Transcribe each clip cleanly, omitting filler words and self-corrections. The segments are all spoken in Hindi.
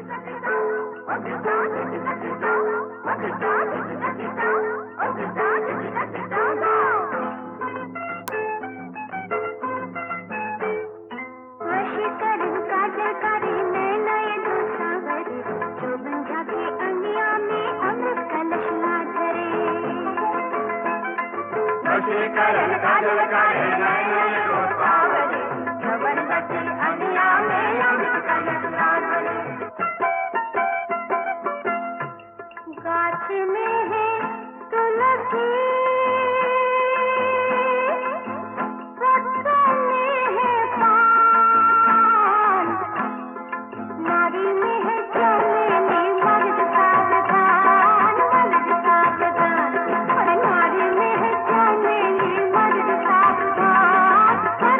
वशीकरण काजल करे नयन रोज पावरे जवन बचे अनिया में अमृत कलश लावरे गाछ में है तुलसी पत्तों में है पान नारी में है चमेली मर्द सावधान और नारी में है चमेली मर्द सावधान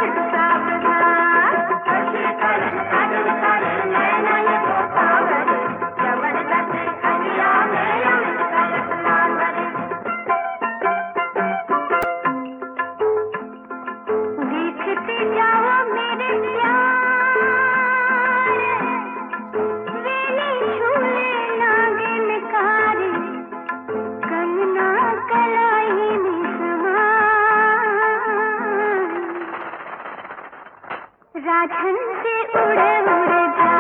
वशीकरण काजल करे नयन रोज पावरे जवन बचे अनिया में अमृत कलश लावरे देखते जाओ मेरे प्यार वेली झूले नागिन कारी कंगना कलाई में समान राधन से उड़े उड़े जा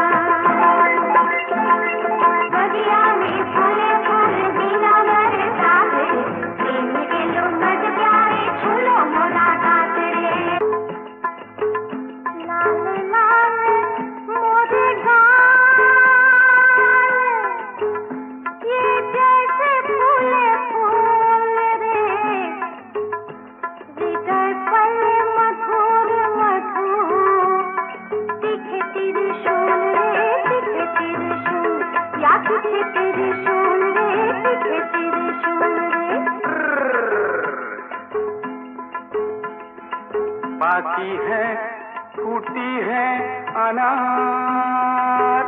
बगिया में फूले फूल बिना बरसाते प्रेम के लो मज प्यारे झूलो मोरा गाते लाल लाल मोरे गाल ये जैसे फूले फूल रे हृदय पल मधुर मधुर दिखे त्रिशूल रे दिखे त्रिशूल या दिखे त्रिशूल रे दिखे त्रिशूल रे बाकी है फूटी है अनार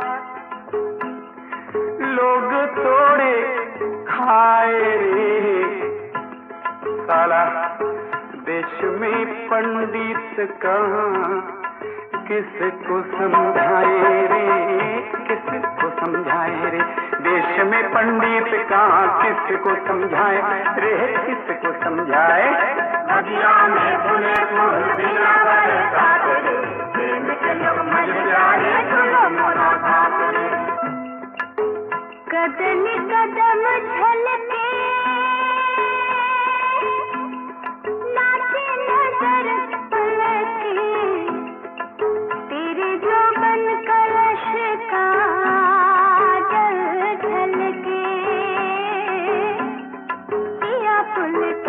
लोग तोड़े खाए रे साला देश में पंडित कहाँ किसको समझाए रे किसको समझाए रे देश में पंडित कहाँ किसको समझाए रे किसको समझाए बगिया में फूले फूल बिना बरसाते प्रेम के लो मज प्यारे झूलो मोरा गाते कदम कदम झलके नाचे नजर पलके तेरे जोबन कलश का जल ढलके पिया पुलके